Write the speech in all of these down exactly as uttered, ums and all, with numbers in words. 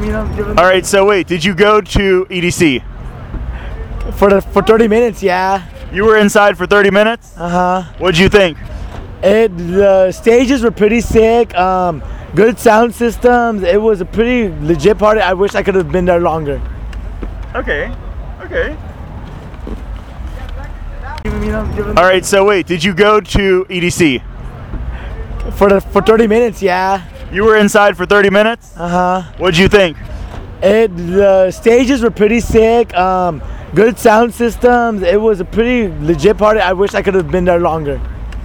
All right, so wait, did you go to E D C? For the, for thirty minutes, yeah. You were inside for thirty minutes? Uh-huh. What'd you think? It, the stages were pretty sick. Um, good sound systems. It was a pretty legit party. I wish I could have been there longer. Okay, okay. All right, so wait, did you go to E D C? For the, for thirty minutes, yeah. You were inside for thirty minutes? Uh-huh. What'd you think? It, the stages were pretty sick. Um, good sound systems. It was a pretty legit party. I wish I could have been there longer.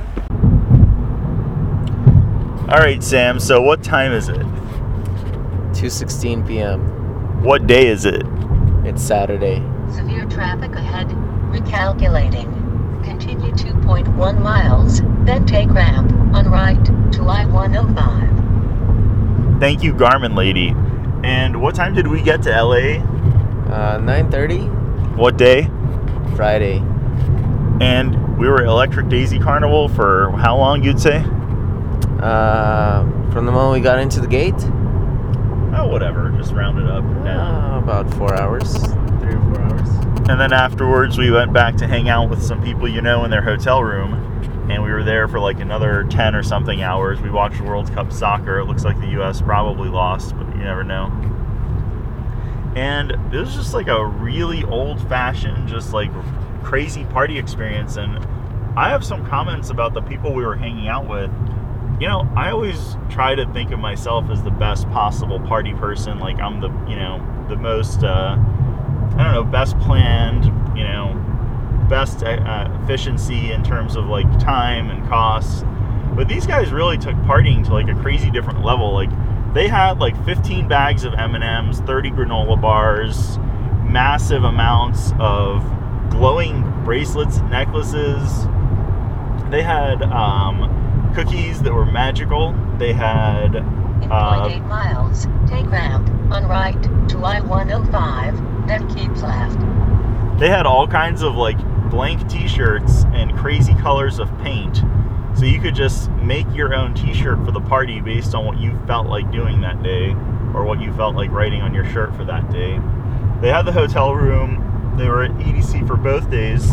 All right, Sam, so what time is it? two sixteen p.m. What day is it? It's Saturday. Severe traffic ahead. Recalculating. Continue two point one miles, then take ramp on right to I one oh five. Thank you, Garmin lady. And what time did we get to L A? Uh, nine thirty? What day? Friday. And we were at Electric Daisy Carnival for how long, you'd say? Uh, from the moment we got into the gate? Oh, whatever. Just round it up or down. Uh, about four hours. Three or four hours. And then afterwards, we went back to hang out with some people you know in their hotel room. And we were there for like another ten or something hours. We watched World Cup soccer. It looks like the U S probably lost, but you never know. And it was just like a really old-fashioned, just like crazy party experience. And I have some comments about the people we were hanging out with. You know, I always try to think of myself as the best possible party person. Like I'm the, you know, the most, uh, I don't know, best planned, you know, best uh, efficiency in terms of like time and costs. But these guys really took partying to like a crazy different level. Like they had like fifteen bags of M and M's, thirty granola bars, massive amounts of glowing bracelets and necklaces. They had um, cookies that were magical. They had In uh, point eight miles, take ramp on right to I one oh five, then keep left. They had all kinds of like blank t-shirts and crazy colors of paint. So you could just make your own t-shirt for the party based on what you felt like doing that day or what you felt like writing on your shirt for that day. They had the hotel room. They were at E D C for both days.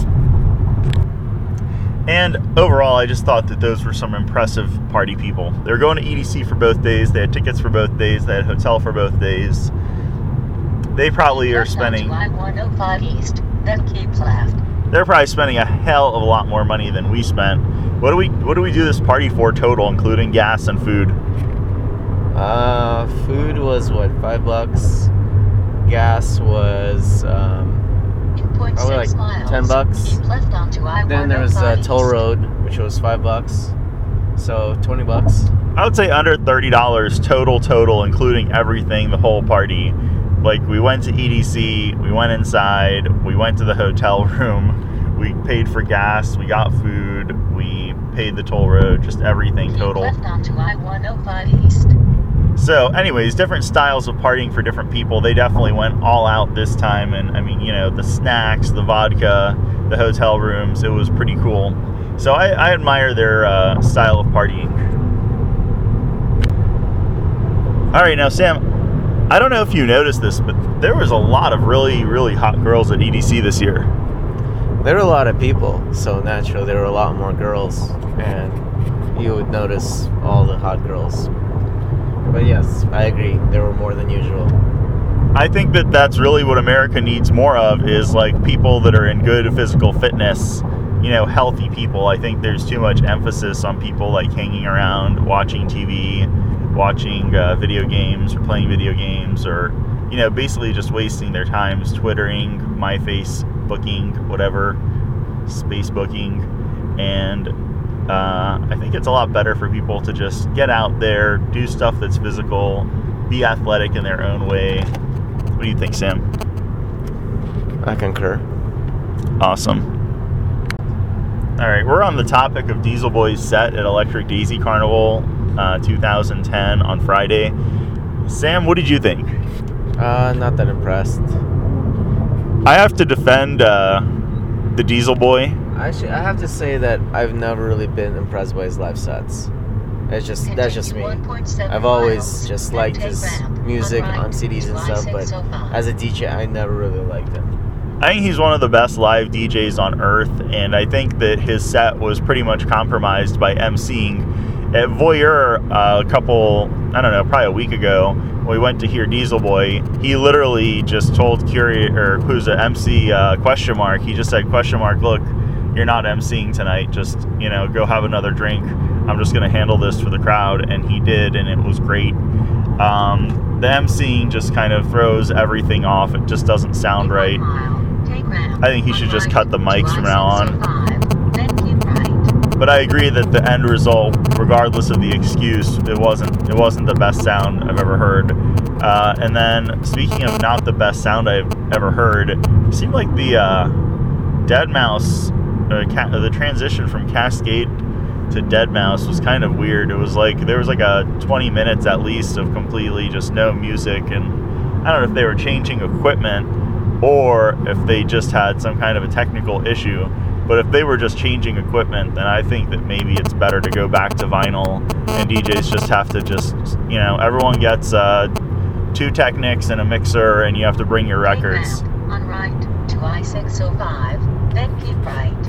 And overall, I just thought that those were some impressive party people. They were going to E D C for both days. They had tickets for both days. They had a hotel for both days. They probably are spending... I one oh five east, then keep left. They're probably spending a hell of a lot more money than we spent. What do we What do we do this party for total, including gas and food? Uh, food was what, five bucks? Gas was um, probably like miles, ten bucks. Keep left onto I one oh five Then there was uh, toll east. road, which was five bucks. So twenty bucks. I would say under thirty dollars total, total, including everything, the whole party. Like, we went to E D C, we went inside, we went to the hotel room, we paid for gas, we got food, we paid the toll road, just everything Keep total. left onto I one oh five east. So, anyways, different styles of partying for different people. They definitely went all out this time, and I mean, you know, the snacks, the vodka, the hotel rooms, it was pretty cool. So I, I admire their uh, style of partying. All right, now, Sam, I don't know if you noticed this, but there was a lot of really, really hot girls at E D C this year. There were a lot of people, so naturally there were a lot more girls, and you would notice all the hot girls. But yes, I agree, there were more than usual. I think that that's really what America needs more of, is like people that are in good physical fitness, you know, healthy people. I think there's too much emphasis on people like hanging around, watching T V, watching uh, video games or playing video games, or, you know, basically just wasting their times twittering, MyFacebooking, whatever, Spacebooking. And uh, I think it's a lot better for people to just get out there, do stuff that's physical, be athletic in their own way. What do you think, Sam? I concur. Awesome. All right, we're on the topic of Diesel Boy's set at Electric Daisy Carnival uh, two thousand ten on Friday. Sam, what did you think? Uh, not that impressed. I have to defend uh, the Diesel Boy. Actually, I have to say that I've never really been impressed by his live sets. That's just that's just me. I've always just liked his music on C Ds and stuff, but as a D J, I never really liked him. I think he's one of the best live D Js on earth, and I think that his set was pretty much compromised by emceeing. At Voyeur, uh, a couple, I don't know, probably a week ago, when we went to hear Diesel Boy, he literally just told Curator, who's an M C, uh, question mark, he just said, question mark, look, you're not emceeing tonight, just, you know, go have another drink. I'm just going to handle this for the crowd, and he did, and it was great. Um, the emceeing just kind of throws everything off. It just doesn't sound right. I think he should just cut the mics from now on. But I agree that the end result, regardless of the excuse, it wasn't it wasn't the best sound I've ever heard. Uh, and then, speaking of not the best sound I've ever heard, it seemed like the uh, deadmau five, uh, the transition from Cascade to deadmau five was kind of weird. It was like there was like a twenty minutes at least of completely just no music, and I don't know if they were changing equipment or if they just had some kind of a technical issue. But if they were just changing equipment, then I think that maybe it's better to go back to vinyl, and D Js just have to just, you know, everyone gets uh, two Technics and a mixer, and you have to bring your records. On right to I six oh five, then keep right.